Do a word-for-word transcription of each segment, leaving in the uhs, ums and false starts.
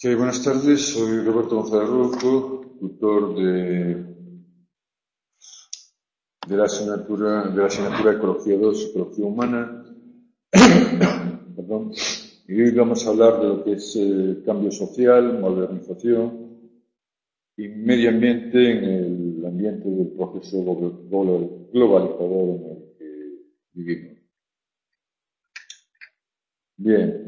Ok, buenas tardes, soy Roberto González Rouco, tutor de, de, la asignatura, de la asignatura Ecología dos, Ecología Humana. Perdón. Y hoy vamos a hablar de lo que es eh, cambio social, modernización y medio ambiente en el ambiente del proceso globalizador en el que vivimos. Bien.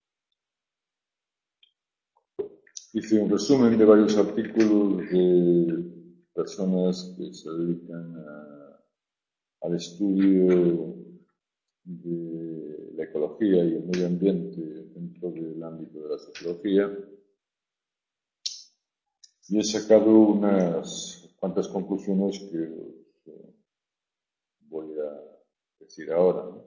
Hice un resumen de varios artículos de personas que se dedican a, al estudio de la ecología y el medio ambiente dentro del ámbito de la sociología y he sacado unas cuantas conclusiones que os eh, voy a decir ahora, ¿no?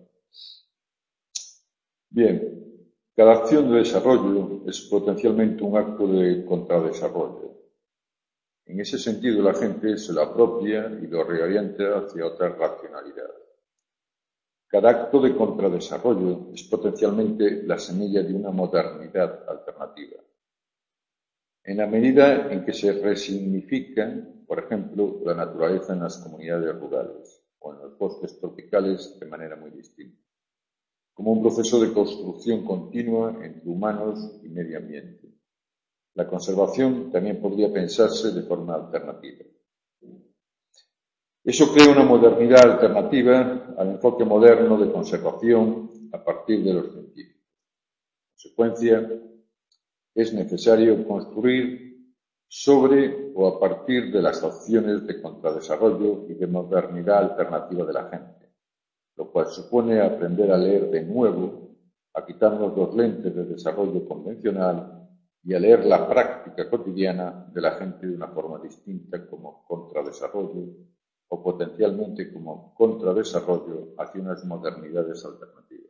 Bien. Cada acción de desarrollo es potencialmente un acto de contradesarrollo. En ese sentido, la gente se lo apropia y lo reorienta hacia otra racionalidad. Cada acto de contradesarrollo es potencialmente la semilla de una modernidad alternativa. En la medida en que se resignifica, por ejemplo, la naturaleza en las comunidades rurales o en los bosques tropicales de manera muy distinta, como un proceso de construcción continua entre humanos y medio ambiente. La conservación también podría pensarse de forma alternativa. Eso crea una modernidad alternativa al enfoque moderno de conservación a partir de los científicos. En consecuencia, es necesario construir sobre o a partir de las opciones de contradesarrollo y de modernidad alternativa de la gente, lo cual supone aprender a leer de nuevo, a quitarnos los lentes de desarrollo convencional y a leer la práctica cotidiana de la gente de una forma distinta como contradesarrollo o potencialmente como contradesarrollo hacia unas modernidades alternativas.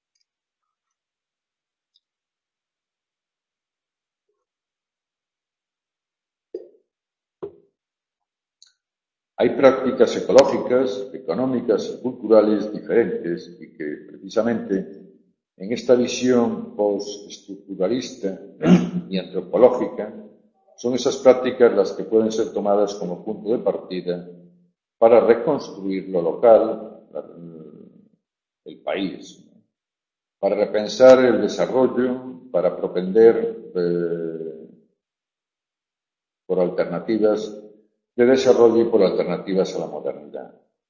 Hay prácticas ecológicas, económicas y culturales diferentes y que, precisamente, en esta visión postestructuralista y antropológica, son esas prácticas las que pueden ser tomadas como punto de partida para reconstruir lo local, el país, para repensar el desarrollo, para propender eh, por alternativas de desarrollo y por alternativas a la modernidad.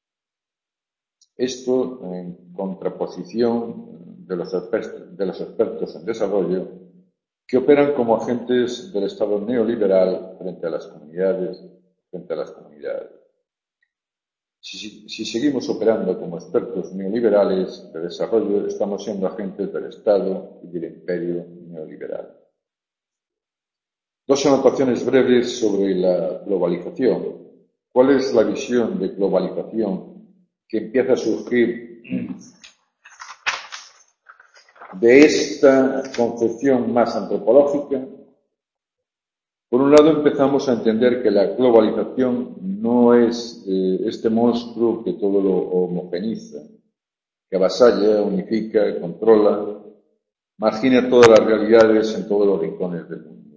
Esto en contraposición de los, de los expertos en desarrollo que operan como agentes del Estado neoliberal frente a las comunidades, frente a las comunidades. Si, si seguimos operando como expertos neoliberales de desarrollo, estamos siendo agentes del Estado y del imperio neoliberal. Dos anotaciones breves sobre la globalización. ¿Cuál es la visión de globalización que empieza a surgir de esta concepción más antropológica? Por un lado, empezamos a entender que la globalización no es eh, este monstruo que todo lo homogeneiza, que avasalla, unifica, controla, margina todas las realidades en todos los rincones del mundo.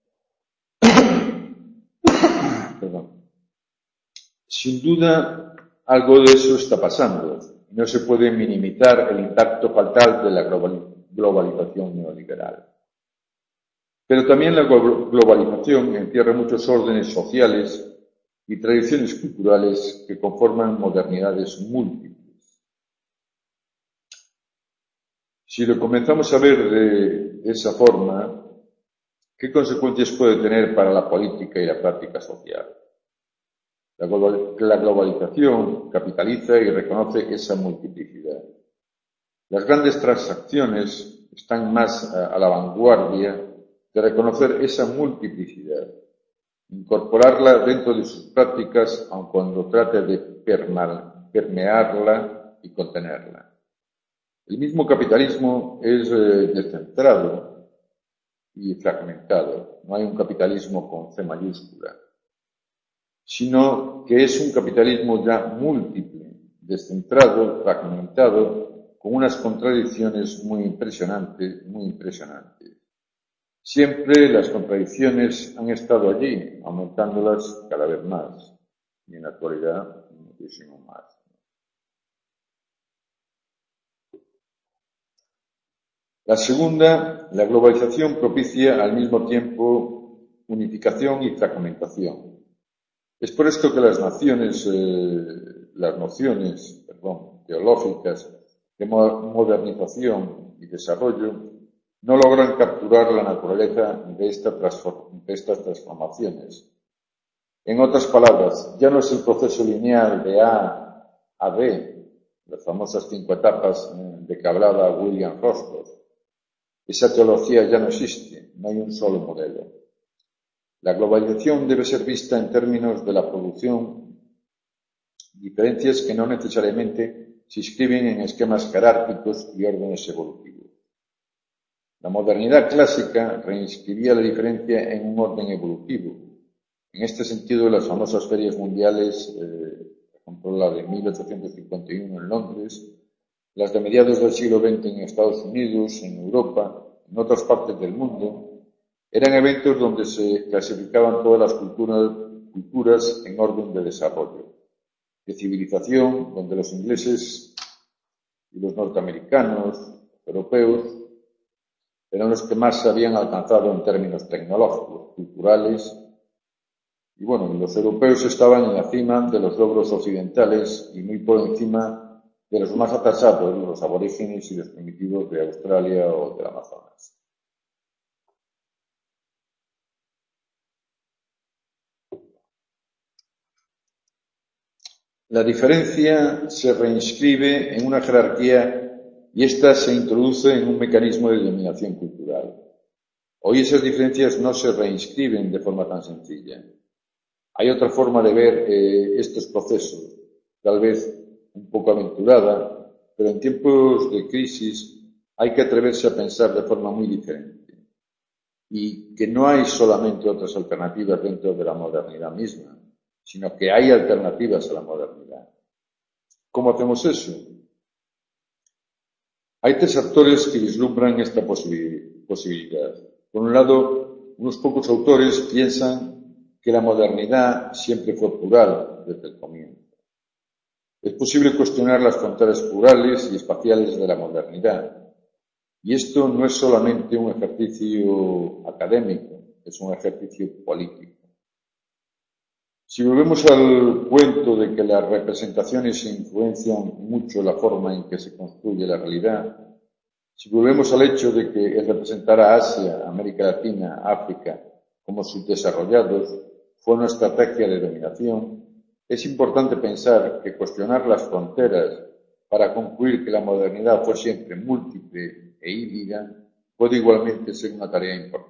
Perdón. Sin duda, algo de eso está pasando. No se puede minimizar el impacto fatal de la globalización neoliberal. Pero también la globalización encierra muchos órdenes sociales y tradiciones culturales que conforman modernidades múltiples. Si lo comenzamos a ver de esa forma, ¿qué consecuencias puede tener para la política y la práctica social? La globalización capitaliza y reconoce esa multiplicidad. Las grandes transacciones están más a la vanguardia de reconocer esa multiplicidad, incorporarla dentro de sus prácticas, aun cuando trate de permearla y contenerla. El mismo capitalismo es eh, descentrado y fragmentado. No hay un capitalismo con C mayúscula, sino que es un capitalismo ya múltiple, descentrado, fragmentado, con unas contradicciones muy impresionantes, muy impresionantes. Siempre las contradicciones han estado allí, aumentándolas cada vez más, y en la actualidad muchísimo más. La segunda, la globalización propicia al mismo tiempo unificación y fragmentación. Es por esto que las naciones, eh, las nociones, perdón, teológicas de modernización y desarrollo no logran capturar la naturaleza de, esta de estas transformaciones. En otras palabras, ya no es el proceso lineal de A a B, las famosas cinco etapas de que hablaba William Roscoe. Esa teología ya no existe, no hay un solo modelo. La globalización debe ser vista en términos de la producción, diferencias que no necesariamente se inscriben en esquemas jerárquicos y órdenes evolutivos. La modernidad clásica reinscribía la diferencia en un orden evolutivo. En este sentido, las famosas ferias mundiales, eh, por ejemplo la de mil ochocientos cincuenta y uno en Londres, las de mediados del siglo veinte en Estados Unidos, en Europa, en otras partes del mundo, eran eventos donde se clasificaban todas las culturas, culturas en orden de desarrollo, de civilización, donde los ingleses y los norteamericanos, europeos, eran los que más se habían alcanzado en términos tecnológicos, culturales, y bueno, los europeos estaban en la cima de los logros occidentales y muy por encima de los más atrasados, los aborígenes y los primitivos de Australia o del Amazonas. La diferencia se reinscribe en una jerarquía y ésta se introduce en un mecanismo de dominación cultural. Hoy esas diferencias no se reinscriben de forma tan sencilla. Hay otra forma de ver eh, estos procesos, tal vez un poco aventurada, pero en tiempos de crisis hay que atreverse a pensar de forma muy diferente. Y que no hay solamente otras alternativas dentro de la modernidad misma, sino que hay alternativas a la modernidad. ¿Cómo hacemos eso? Hay tres actores que vislumbran esta posibilidad. Por un lado, unos pocos autores piensan que la modernidad siempre fue plural desde el comienzo. Es posible cuestionar las fronteras plurales y espaciales de la modernidad. Y esto no es solamente un ejercicio académico, es un ejercicio político. Si volvemos al cuento de que las representaciones influencian mucho la forma en que se construye la realidad, si volvemos al hecho de que el representar a Asia, América Latina, África como subdesarrollados fue una estrategia de dominación, es importante pensar que cuestionar las fronteras para concluir que la modernidad fue siempre múltiple e híbrida puede igualmente ser una tarea importante.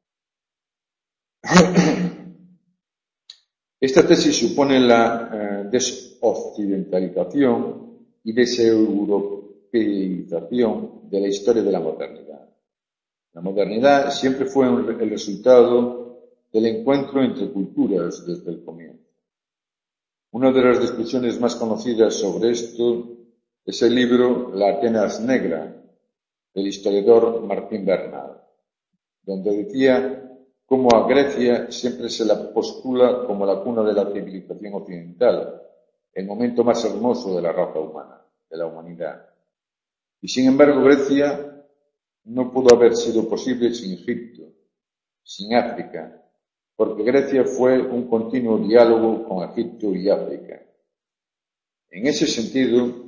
Esta tesis supone la eh, desoccidentalización y deseuropeización de la historia de la modernidad. La modernidad siempre fue el resultado del encuentro entre culturas desde el comienzo. Una de las discusiones más conocidas sobre esto es el libro La Atenas Negra, del historiador Martín Bernal, donde decía cómo a Grecia siempre se la postula como la cuna de la civilización occidental, el momento más hermoso de la raza humana, de la humanidad. Y sin embargo, Grecia no pudo haber sido posible sin Egipto, sin África, porque Grecia fue un continuo diálogo con Egipto y África. En ese sentido,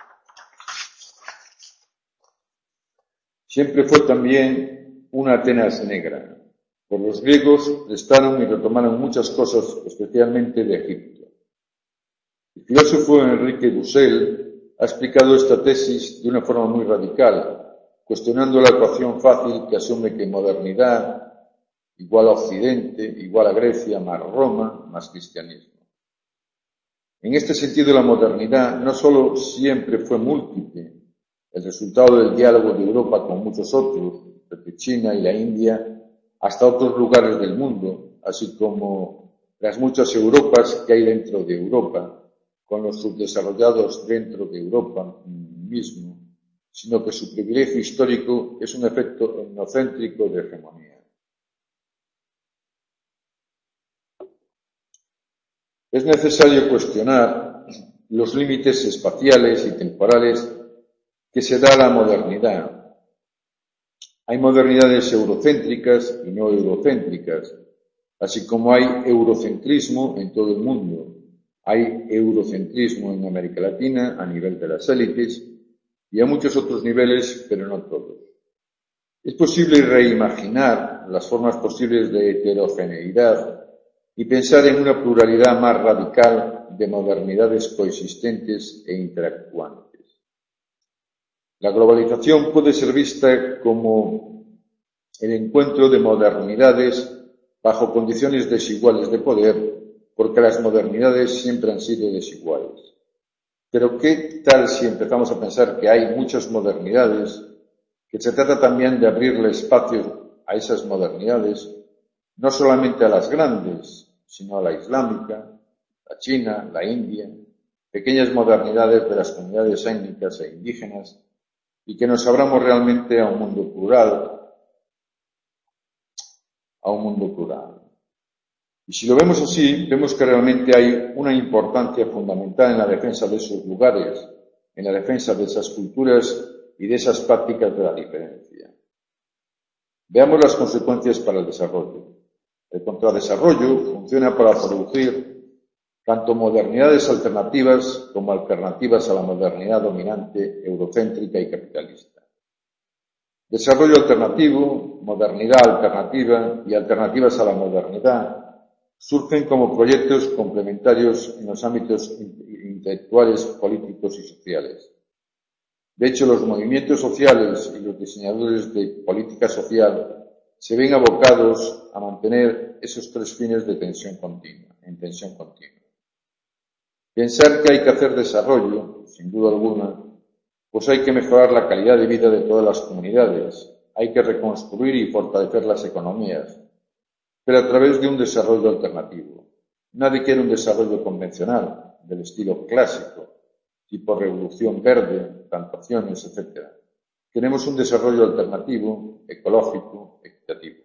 siempre fue también una Atenas negra. Por los griegos restaron y retomaron muchas cosas, especialmente de Egipto. El filósofo Enrique Dussel ha explicado esta tesis de una forma muy radical, cuestionando la ecuación fácil que asume que modernidad igual a Occidente, igual a Grecia, más Roma, más cristianismo. En este sentido, la modernidad no solo siempre fue múltiple, el resultado del diálogo de Europa con muchos otros, desde China y la India, hasta otros lugares del mundo, así como las muchas Europas que hay dentro de Europa, con los subdesarrollados dentro de Europa mismo, sino que su privilegio histórico es un efecto etnocéntrico de hegemonía. Es necesario cuestionar los límites espaciales y temporales que se da a la modernidad. Hay modernidades eurocéntricas y no eurocéntricas, así como hay eurocentrismo en todo el mundo. Hay eurocentrismo en América Latina a nivel de las élites y a muchos otros niveles, pero no todos. Es posible reimaginar las formas posibles de heterogeneidad y pensar en una pluralidad más radical de modernidades coexistentes e interactuantes. La globalización puede ser vista como el encuentro de modernidades bajo condiciones desiguales de poder, porque las modernidades siempre han sido desiguales. Pero ¿qué tal si empezamos a pensar que hay muchas modernidades, que se trata también de abrirle espacio a esas modernidades, no solamente a las grandes, sino a la islámica, la china, la india, pequeñas modernidades de las comunidades étnicas e indígenas, y que nos abramos realmente a un mundo plural, a un mundo plural. Y si lo vemos así, vemos que realmente hay una importancia fundamental en la defensa de esos lugares, en la defensa de esas culturas y de esas prácticas de la diferencia. Veamos las consecuencias para el desarrollo. El contradesarrollo funciona para producir tanto modernidades alternativas como alternativas a la modernidad dominante eurocéntrica y capitalista. Desarrollo alternativo, modernidad alternativa y alternativas a la modernidad surgen como proyectos complementarios en los ámbitos intelectuales, políticos y sociales. De hecho, los movimientos sociales y los diseñadores de política social se ven abocados a mantener esos tres fines de tensión continua, en tensión continua. Pensar que hay que hacer desarrollo, sin duda alguna, pues hay que mejorar la calidad de vida de todas las comunidades, hay que reconstruir y fortalecer las economías, pero a través de un desarrollo alternativo. Nadie quiere un desarrollo convencional, del estilo clásico, tipo revolución verde, plantaciones, etcétera. Queremos un desarrollo alternativo, ecológico, equitativo.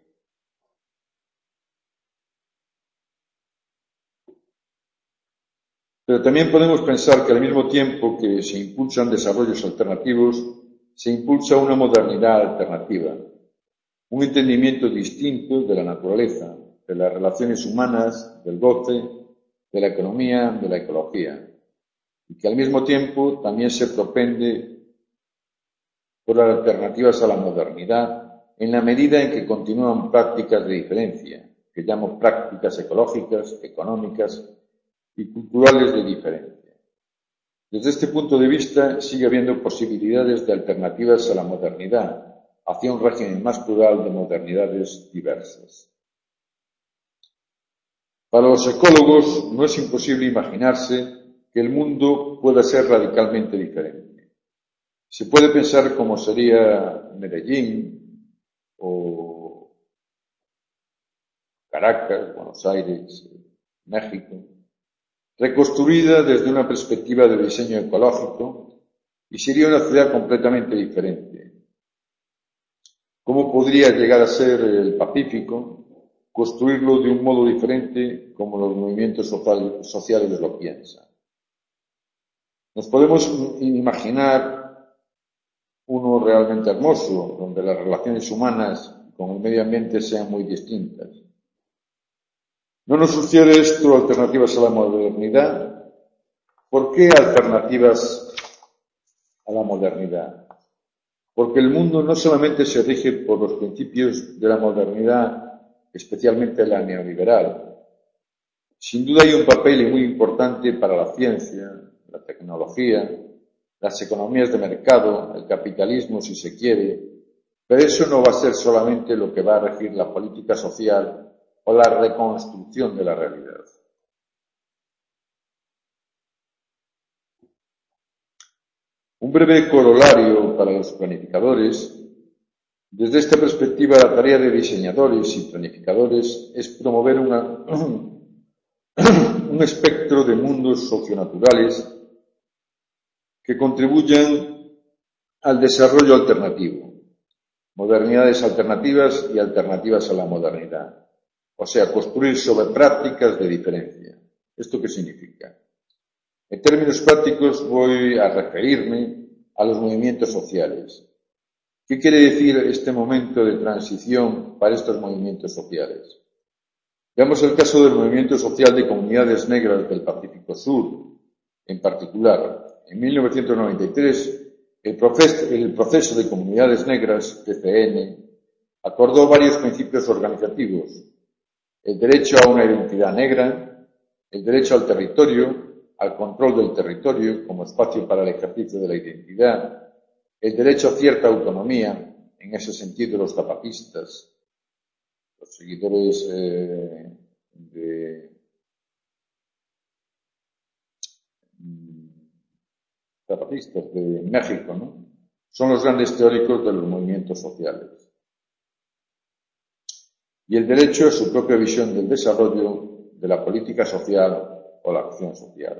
Pero también podemos pensar que al mismo tiempo que se impulsan desarrollos alternativos, se impulsa una modernidad alternativa, un entendimiento distinto de la naturaleza, de las relaciones humanas, del goce, de la economía, de la ecología, y que al mismo tiempo también se propende por las alternativas a la modernidad en la medida en que continúan prácticas de diferencia, que llamo prácticas ecológicas, económicas y culturales de diferencia. Desde este punto de vista sigue habiendo posibilidades de alternativas a la modernidad, hacia un régimen más plural de modernidades diversas. Para los ecólogos no es imposible imaginarse que el mundo pueda ser radicalmente diferente. Se puede pensar cómo sería Medellín o Caracas, Buenos Aires, México, reconstruida desde una perspectiva de diseño ecológico, y sería una ciudad completamente diferente. ¿Cómo podría llegar a ser el Pacífico? Construirlo de un modo diferente como los movimientos sociales lo piensan. Nos podemos imaginar uno realmente hermoso, donde las relaciones humanas con el medio ambiente sean muy distintas. ¿No nos sugiere esto alternativas a la modernidad? ¿Por qué alternativas a la modernidad? Porque el mundo no solamente se rige por los principios de la modernidad, especialmente la neoliberal. Sin duda hay un papel muy importante para la ciencia, la tecnología, las economías de mercado, el capitalismo si se quiere, pero eso no va a ser solamente lo que va a regir la política social o la reconstrucción de la realidad. Un breve corolario para los planificadores. Desde esta perspectiva, la tarea de diseñadores y planificadores es promover una, un espectro de mundos socionaturales que contribuyan al desarrollo alternativo, modernidades alternativas y alternativas a la modernidad, o sea, construir sobre prácticas de diferencia. ¿Esto qué significa? En términos prácticos voy a referirme a los movimientos sociales. ¿Qué quiere decir este momento de transición para estos movimientos sociales? Veamos el caso del movimiento social de comunidades negras del Pacífico Sur. En particular, en mil novecientos noventa y tres, el, el proceso de comunidades negras, P C N, acordó varios principios organizativos: el derecho a una identidad negra, el derecho al territorio, al control del territorio como espacio para el ejercicio de la identidad, el derecho a cierta autonomía, en ese sentido los zapatistas, los seguidores eh, de zapatistas de México, ¿no? Son los grandes teóricos de los movimientos sociales. Y el derecho a su propia visión del desarrollo de la política social o la acción social.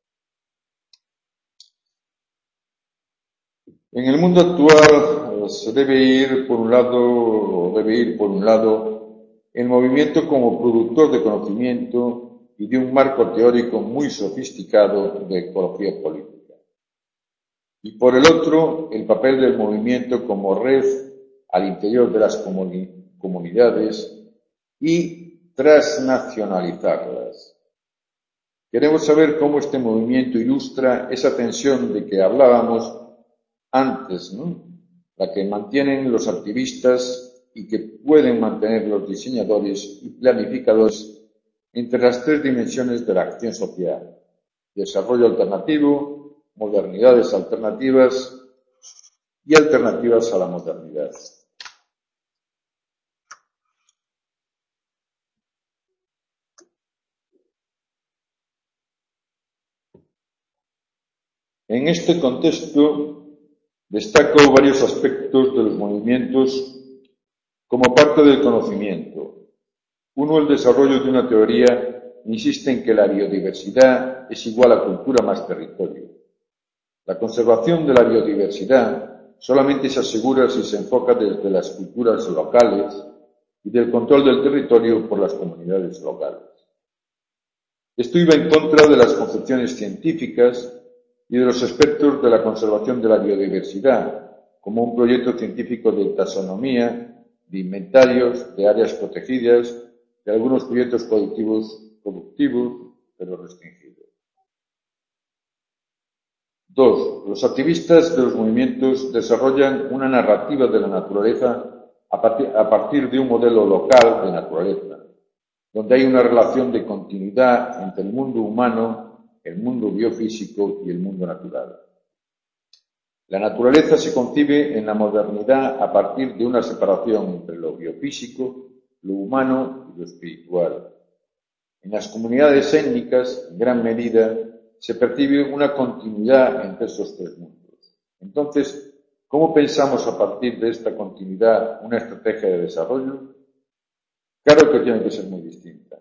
En el mundo actual se debe ir por un lado, debe ir por un lado el movimiento como productor de conocimiento y de un marco teórico muy sofisticado de ecología política. Y por el otro, el papel del movimiento como red al interior de las comuni- comunidades y transnacionalizarlas. Queremos saber cómo este movimiento ilustra esa tensión de que hablábamos antes, ¿no? La que mantienen los activistas y que pueden mantener los diseñadores y planificadores entre las tres dimensiones de la acción social: desarrollo alternativo, modernidades alternativas y alternativas a la modernidad. En este contexto, destaco varios aspectos de los movimientos como parte del conocimiento. Uno, el desarrollo de una teoría insiste en que la biodiversidad es igual a cultura más territorio. La conservación de la biodiversidad solamente se asegura si se enfoca desde las culturas locales y del control del territorio por las comunidades locales. Esto iba en contra de las concepciones científicas y de los aspectos de la conservación de la biodiversidad, como un proyecto científico de taxonomía, de inventarios, de áreas protegidas, de algunos proyectos productivos, productivos, pero restringidos. Dos, los activistas de los movimientos desarrollan una narrativa de la naturaleza a partir, a partir de un modelo local de naturaleza, donde hay una relación de continuidad entre el mundo humano, el mundo biofísico y el mundo natural. La naturaleza se concibe en la modernidad a partir de una separación entre lo biofísico, lo humano y lo espiritual. En las comunidades étnicas, en gran medida, se percibe una continuidad entre estos tres mundos. Entonces, ¿cómo pensamos a partir de esta continuidad una estrategia de desarrollo? Claro que tiene que ser muy distinta.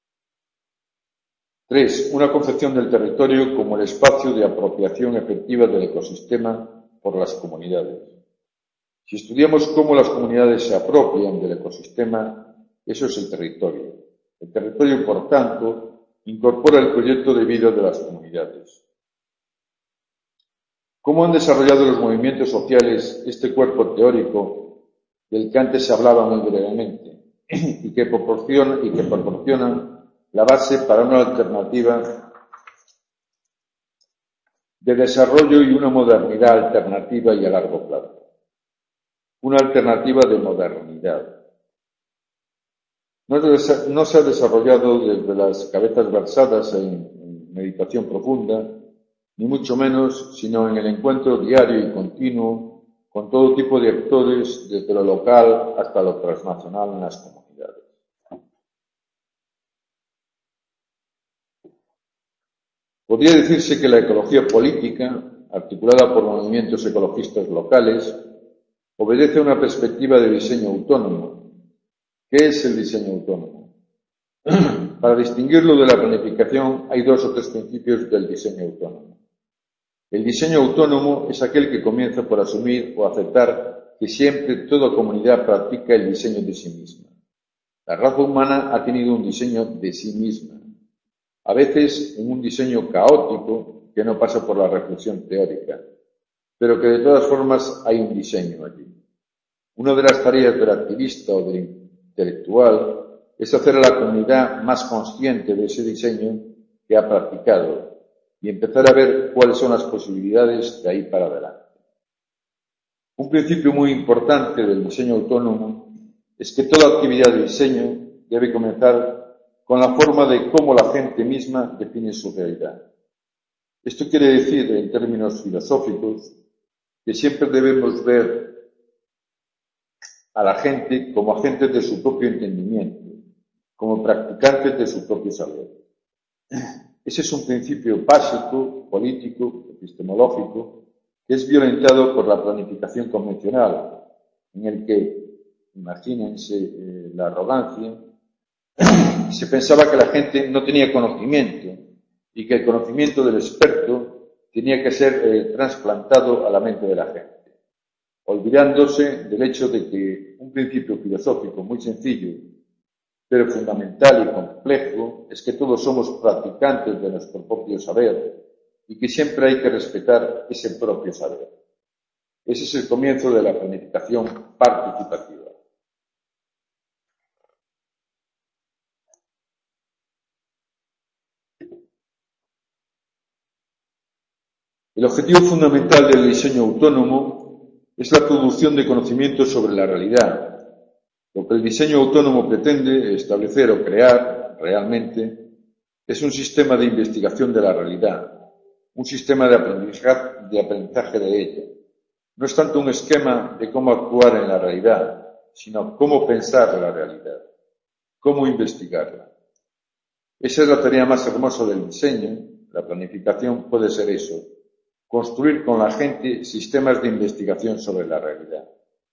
Tres, una concepción del territorio como el espacio de apropiación efectiva del ecosistema por las comunidades. Si estudiamos cómo las comunidades se apropian del ecosistema, eso es el territorio. El territorio, por tanto, incorpora el proyecto de vida de las comunidades. ¿Cómo han desarrollado los movimientos sociales este cuerpo teórico del que antes se hablaba muy brevemente y que proporciona, y que proporcionan la base para una alternativa de desarrollo y una modernidad alternativa y a largo plazo? Una alternativa de modernidad. No se ha desarrollado desde las cabezas versadas en meditación profunda, ni mucho menos, sino en el encuentro diario y continuo con todo tipo de actores, desde lo local hasta lo transnacional en las comunidades. Podría decirse que la ecología política, articulada por movimientos ecologistas locales, obedece a una perspectiva de diseño autónomo. ¿Qué es el diseño autónomo? Para distinguirlo de la planificación hay dos o tres principios del diseño autónomo. El diseño autónomo es aquel que comienza por asumir o aceptar que siempre toda comunidad practica el diseño de sí misma. La raza humana ha tenido un diseño de sí misma. a veces en un diseño caótico que no pasa por la reflexión teórica, pero que de todas formas hay un diseño allí. Una de las tareas del activista o del intelectual es hacer a la comunidad más consciente de ese diseño que ha practicado y empezar a ver cuáles son las posibilidades de ahí para adelante. Un principio muy importante del diseño autónomo es que toda actividad de diseño debe comenzar con la forma de cómo la gente misma define su realidad. Esto quiere decir, en términos filosóficos, que siempre debemos ver a la gente como agentes de su propio entendimiento, como practicantes de su propio saber. Ese es un principio básico, político, epistemológico, que es violentado por la planificación convencional, en el que, imagínense eh, la arrogancia, se pensaba que la gente no tenía conocimiento y que el conocimiento del experto tenía que ser eh, trasplantado a la mente de la gente, olvidándose del hecho de que un principio filosófico muy sencillo, pero fundamental y complejo, es que todos somos practicantes de nuestro propio saber y que siempre hay que respetar ese propio saber. Ese es el comienzo de la planificación participativa. El objetivo fundamental del diseño autónomo es la producción de conocimientos sobre la realidad. Lo que el diseño autónomo pretende establecer o crear realmente es un sistema de investigación de la realidad, un sistema de aprendizaje de, aprendizaje de ella. No es tanto un esquema de cómo actuar en la realidad, sino cómo pensar la realidad, cómo investigarla. Esa es la tarea más hermosa del diseño. La planificación puede ser eso. Construir con la gente sistemas de investigación sobre la realidad.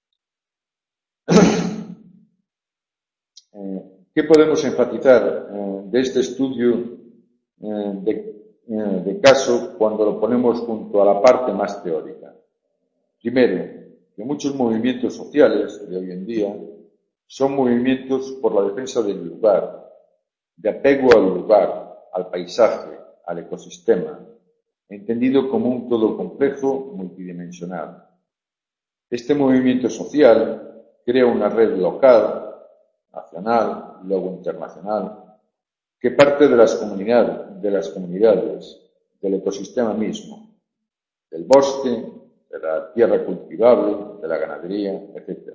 eh, ¿Qué podemos enfatizar eh, de este estudio eh, de, eh, de caso cuando lo ponemos junto a la parte más teórica? Primero, que muchos movimientos sociales de hoy en día son movimientos por la defensa del lugar, de apego al lugar, al paisaje, al ecosistema, entendido como un todo complejo multidimensional. Este movimiento social crea una red local, nacional, luego internacional, que parte de las comunidades, de las comunidades, del ecosistema mismo, del bosque, de la tierra cultivable, de la ganadería, etcétera.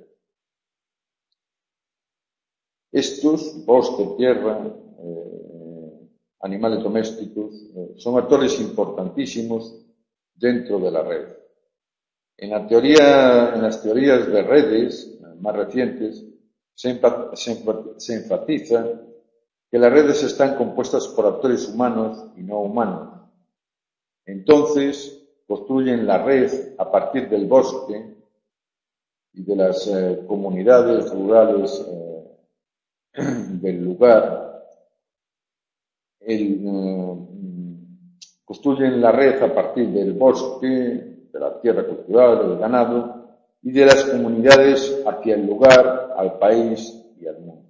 Estos, bosque, tierra, eh, animales domésticos, eh, son actores importantísimos dentro de la red. En, la teoría, en las teorías de redes más recientes se, se, se enfatiza que las redes están compuestas por actores humanos y no humanos. Entonces, construyen la red a partir del bosque y de las eh, comunidades rurales eh, del lugar. El, eh, construyen la red a partir del bosque, de la tierra cultivable, del ganado, y de las comunidades hacia el lugar, al país y al mundo.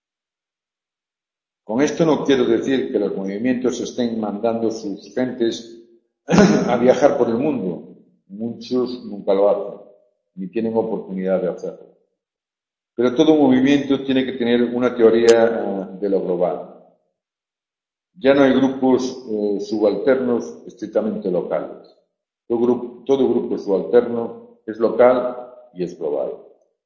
Con esto no quiero decir que los movimientos estén mandando sus gentes a viajar por el mundo. Muchos nunca lo hacen, ni tienen oportunidad de hacerlo. Pero todo movimiento tiene que tener una teoría de lo global. Ya no hay grupos eh, subalternos estrictamente locales. Todo grupo, todo grupo subalterno es local y es global.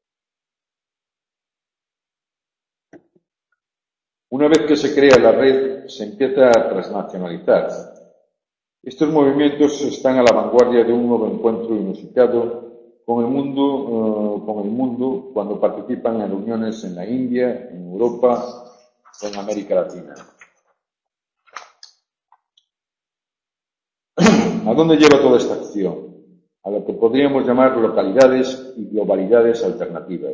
Una vez que se crea la red, se empieza a transnacionalizar. Estos movimientos están a la vanguardia de un nuevo encuentro inusitado con el mundo, eh, con el mundo cuando participan en reuniones en la India, en Europa o en América Latina. ¿A dónde lleva toda esta acción? A lo que podríamos llamar localidades y globalidades alternativas.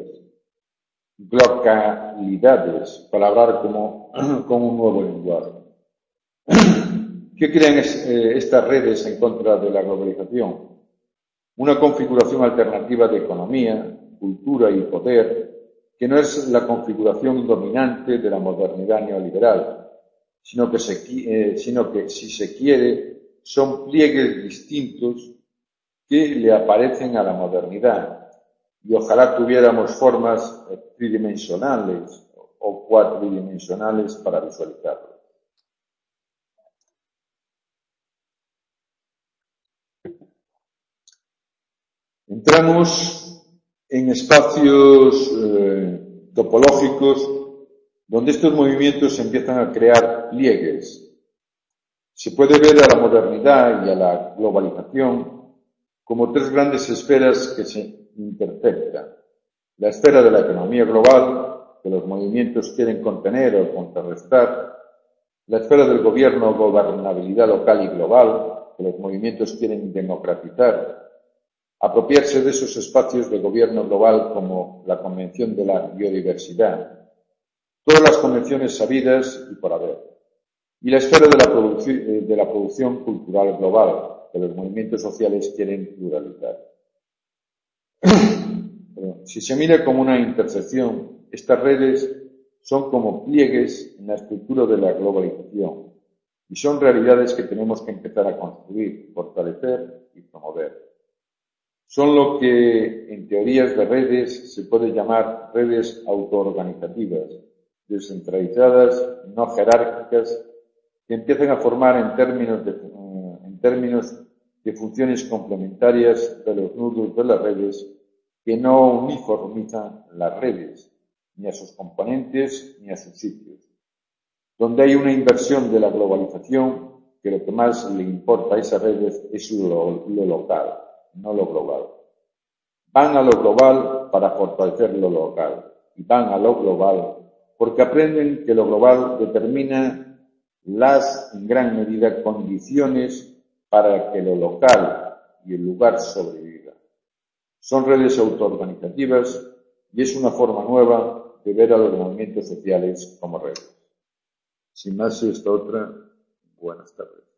Glocalidades, para hablar como, como un nuevo lenguaje. ¿Qué crean es, eh, estas redes en contra de la globalización? Una configuración alternativa de economía, cultura y poder, que no es la configuración dominante de la modernidad neoliberal, sino que, se, eh, sino que si se quiere, son pliegues distintos que le aparecen a la modernidad, y ojalá tuviéramos formas tridimensionales o cuatridimensionales para visualizarlo. Entramos en espacios eh, topológicos donde estos movimientos empiezan a crear pliegues. Se puede ver a la modernidad y a la globalización como tres grandes esferas que se interceptan. La esfera de la economía global, que los movimientos quieren contener o contrarrestar. La esfera del gobierno, gobernabilidad local y global, que los movimientos quieren democratizar. Apropiarse de esos espacios de gobierno global como la Convención de la Biodiversidad, todas las convenciones sabidas y por haber, y la esfera de la, produc- de la producción cultural global, que los movimientos sociales quieren pluralizar. Si se mira como una intersección, estas redes son como pliegues en la estructura de la globalización y son realidades que tenemos que empezar a construir, fortalecer y promover. Son lo que en teorías de redes se puede llamar redes autoorganizativas, descentralizadas, no jerárquicas, que empiezan a formar en términos de, en términos de funciones complementarias de los nudos de las redes que no uniformizan las redes, ni a sus componentes ni a sus sitios. Donde hay una inversión de la globalización, que lo que más le importa a esas redes es lo, lo local, no lo global. Van a lo global para fortalecer lo local, y van a lo global porque aprenden que lo global determina las, en gran medida, condiciones para que lo local y el lugar sobrevivan. Son redes autoorganizativas y es una forma nueva de ver a los movimientos sociales como redes. Sin más, esta otra, buenas tardes.